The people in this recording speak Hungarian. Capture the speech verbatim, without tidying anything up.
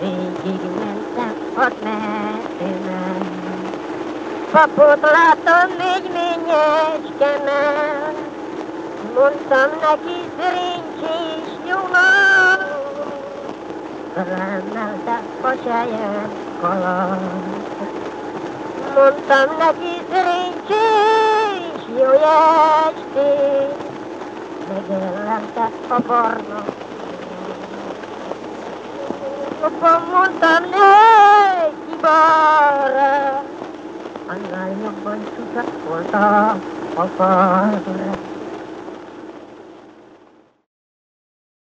végigmentem hat metrinen. Papot látom még ményeskemen, mondtam neki Szerincsés nyomam, felemelte pasaján kaland. Mondtam neki Szerincsés jó estét, megjelente a barna. Jobban mondtam neki balra, annál jobban csúcsak volt a falra.